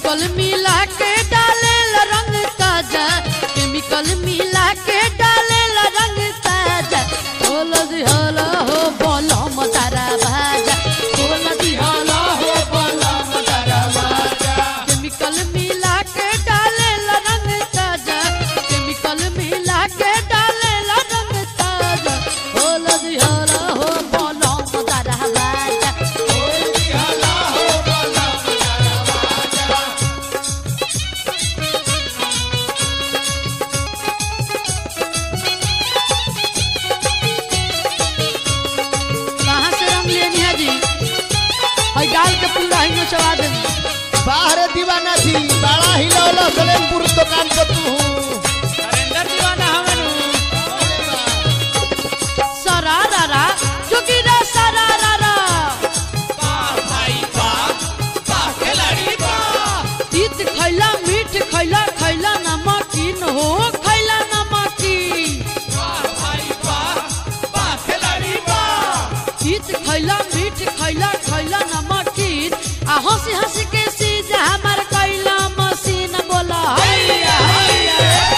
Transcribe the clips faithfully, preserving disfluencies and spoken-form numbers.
Chemical मिला के डाले रंग ताजा, केमिकल मिला के डाले रंग ताजा। बोल दिहला हो बलम तारा भाजा, बोल दिहला हो बलम तारा भाजा। केमिकल मिला के डाले रंग ताजा, केमिकल मिला के डाले रंग ताजा। बोल दिहला हो बलम तारा भाजा, बोल दिहला हो बलम तारा भाजा। कहाँ से रंग लेनी है जी? और डाल के पूरा ही नचवा देंगे। बाहर दीवाना थी बड़ा ही लौला सलेमपुर दुकान पर तू नरेंद्र दीवाना हमें सरारा जोगिरा सरारा वाह भाई वाह वाह खिलाड़ी वाह तीत खैला मीठ खैला खैला नमकीन हो खैला नमकीन। वाह भाई वाह वाह खिलाड़ी वाह तीत खैला मीठ खैला खैला नमकीन। आ हंसी हंसी के सीज हमार कैला मशीन बोला हैया हैया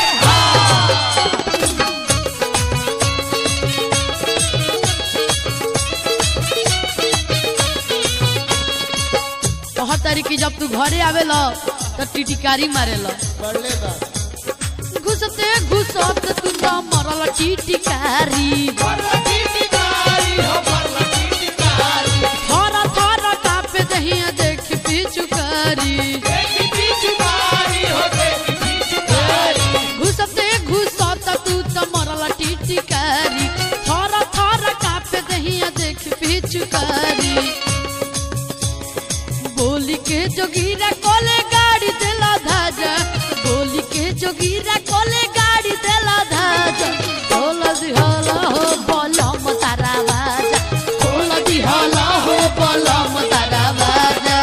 कहतारी कि जब तू घरे आवेला तो टिटिकारी मारेला। पढ़ले बा घुसते घुसत तू तो मरल टिटिकारी। टिटिकारी हो बरला टिटिकारी थर थर कापे दहिया देख पिचुकारी। देखी पिचुकारी हो देखी पिचुकारी घुसते घुसत तू तो मरल टिटिकारी। थर थर कापे दहिया देख पिचुकारी। बोली के जोगिरा कोले गाड़ी देला धाजा, बोली के जोगिरा कोले गाड़ी देला धाजा। बोल दिहला हो बलम तारा बाजा, बोल दिहला हो बलम तारा बाजा।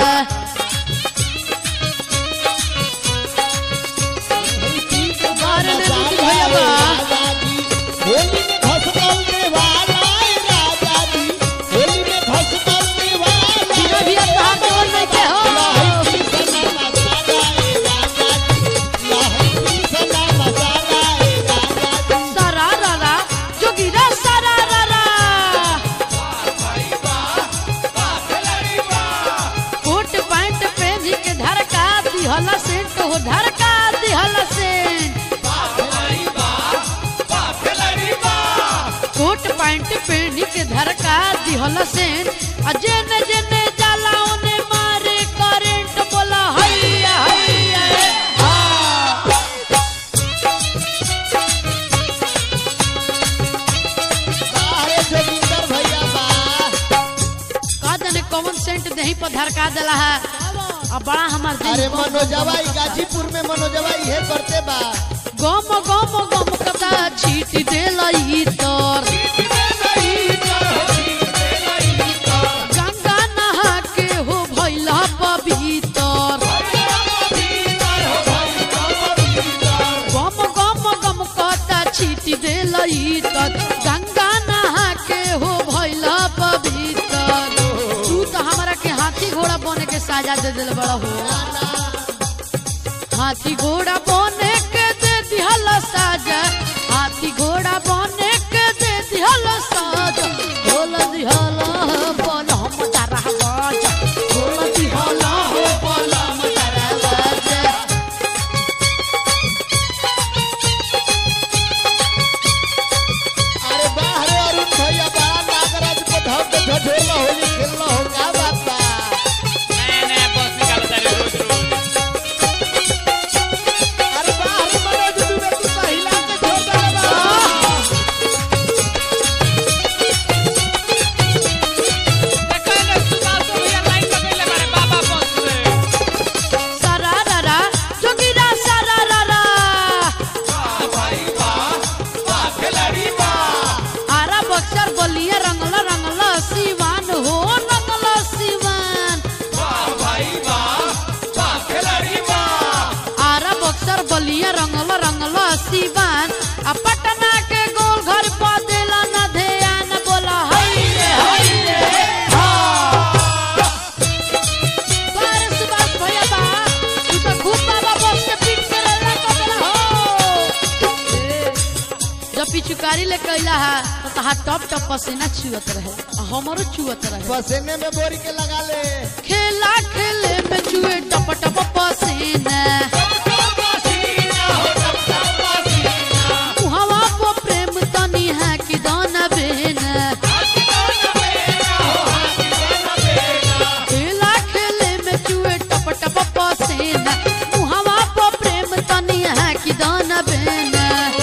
मारे ने दूध भैया बा होली में घसकल देवाला राजा जी, होली में घसकल देवाला जीरो भी कहा बोल नहीं के हो। लाही सना मसाला ए राजा जी, लाही सना मसाला ए राजा जी। सरारा जोगिरा सरारा भाई वाह वाह खिलाड़ी वाह कोट पैंट पहनी के धड़का दिहला सेंट हो धड़का दिहला सेंट। वाह खिलाड़ी वाह वाह खिलाड़ी वाह कोट पैंट पहनी के धड़का दिहला सेंट। आ जेने जेने जाला ओने मारे करंट बोला हैया हैया हा। बाहर जोगिंदर भैया बा का जाने कौन सेंट देही पर धड़का देला है। अब बड़ा हमार दिल अरे गम मनोजवा गम ई गाजीपुर में मनोजवा इहे करते बा गम गम गम कदा छीट देलई तोर। गंगा नहा के हो भइला पवित्र। गम गम गम कदा छीट देलई तोर। गंगा नहा के हो भइला पवित्र। तू तो हमरा के हाथी घोड़ा बने के साजा दे दिल बड़ा हो। हाथी घोड़ा बने के दे दिहला साजा, हाथी घोड़ा बने के दे दिहला साजा। बोल दिहला हो बलम तारा बाजा, बोल दिहला हो बलम तारा बाजा। अरे बाहर अरुण भैया बा नागराज को धक के झझोला होली खेलना हो का बात बा नया नया बॉस निकालता है रोज रोज अरे बाहर मनोज दुबे तू महिला के झोला बा देखो ना सुभाष तो भैया लाइन पकड़ ले मारे बाबा बॉस से सरारा जोगिरा सरारा वाह भाई वाह वाह खिलाड़ी वाह आरा बक्सर बलिया रंगला रंगला सिवान हो रंगला सिवान। वाह भाई वाह वाह खिलाड़ी वाह आरा बक्सर बलिया रंगला रंगला सिवान। आ पटना के गोल घर पा देला न ध्यान बोला हई रे हई रे हा। बार सुभाष भैया बा तू तो पिचुकारी ले कैला है तो तहार टप टप पसीना छुअत रहे हमरो छुअत रहे पसीने में बोरी के लगा ले खेला खेले में छुए टप टप पसीना हवा को प्रेम तनी है कि दाना बेना खेला खेले में छुए टप टप पसीना हवा को प्रेम तनी है कि दाना बेना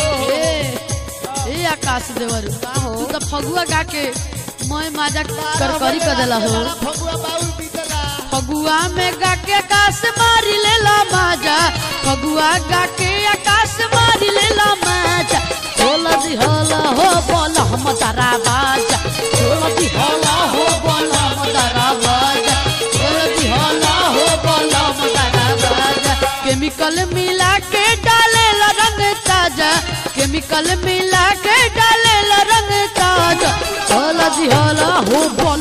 ए आकाश देवर तू तो फगुआ गा के मैं माजा करकरी कर देला हो फगुआ बाउल बीतला फगुआ में गा के आकाश मारी लेला माजा फगुआ गा के आकाश मारी लेला माजा होला दी होला हो बोला हम तारा बाजा होला दी होला हो बोला हम तारा बाजा होला दी होला हो बोला हम तारा बाजा केमिकल मिला के डालेला रंग ताजा केमिकल मिला के डालेला रंग ताजा होला दी होला हो